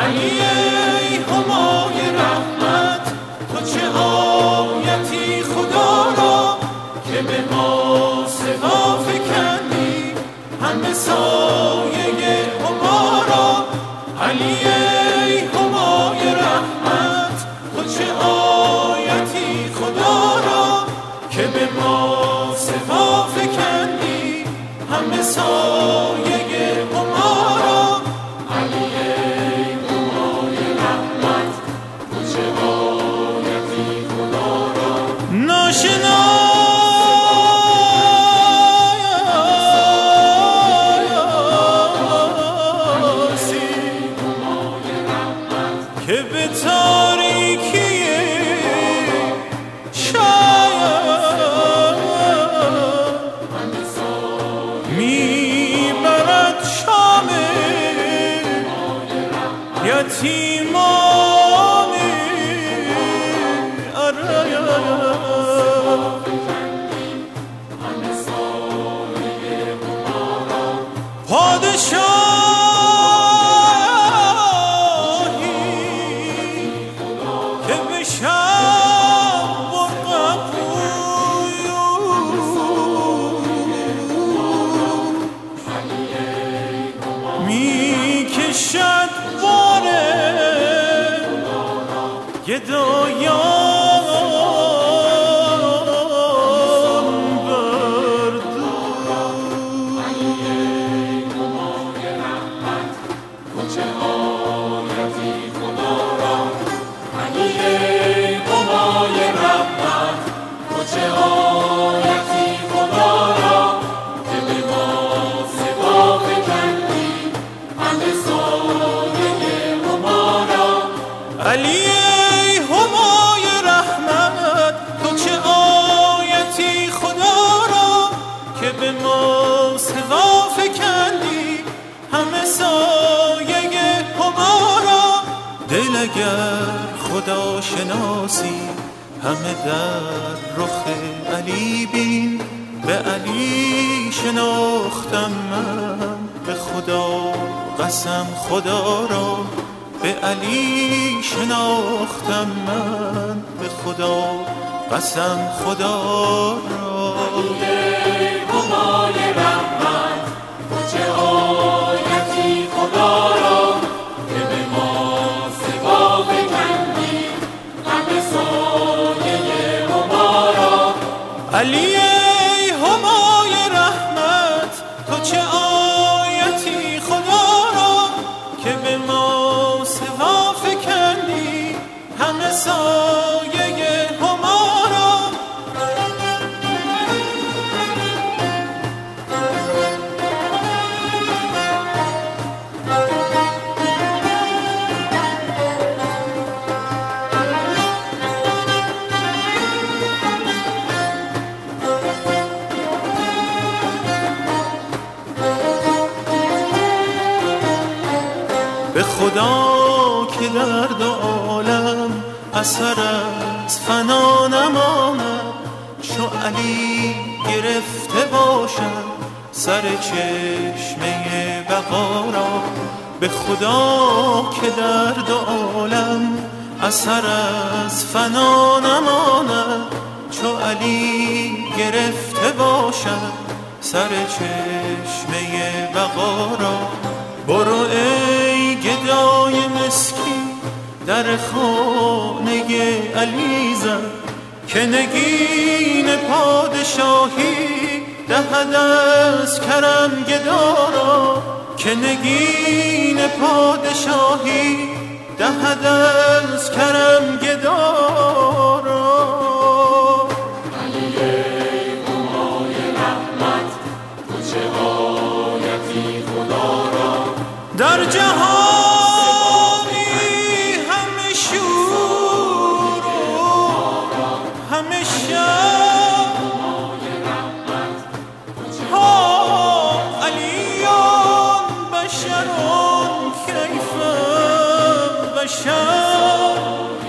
علی ای همای رحمت، تو چه آیتی خدا را که به ما سوا فکندی همه سایه هما را. علی ای همای رحمت، تو چه آیتی خدا را که به ما سوا فکندی همه سایه هما را. علی ای همای رحمت، تو چه آیتی خدا را ناشناسی که به تاریکی شاید میبرد شام یتیمانی. پادشاهی که به شب برقبوی میکشد باره گدایان بر دوش. علی ای همای رحمت، تو چه آیتی خدا را که به ما سوا فکندی همه سایه هما را. علی ای همای رحمت، تو چه آیتی خدا را که به ما سوا فکندی همه سایه هما را. دل اگر خدا شناسی همه در رخ علی بین، به علی شناختم من به خدا قسم خدا را. به علی شناختم من به خدا قسم خدا را. علی ای همای رحمت، تو چه آیتی خدا را که به ما سوا فکندی همه سایه هما را. علی ای همای رحمت، تو چه آیتی خدا را که به ما سوا فکندی همه سایه هما را. به خدا که در دو عالم اثر از فنا نماند، چو علی گرفته باشد سر چشمه بقا را. به خدا که در دو عالم اثر از فنا نماند، چو علی گرفته باشد سر چشمه بقا را. برو ای گدای مسکین در خانه علی زن، که نگین پادشاهی دهد از کرم گدا را. که نگین پادشاهی دهد از کرم گدا را. علی ای همای رحمت، تو چه آیتی خدا را در جهانی همه شور و همه شب ها علیان بشرون کیف بشر.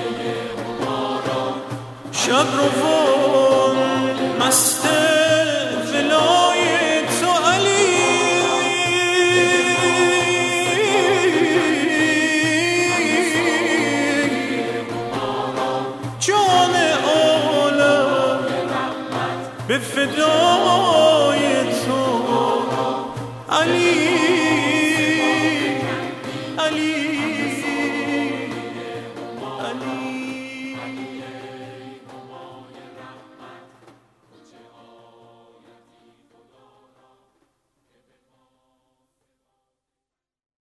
شب روان مست ولای تو علی، به فدای تو علی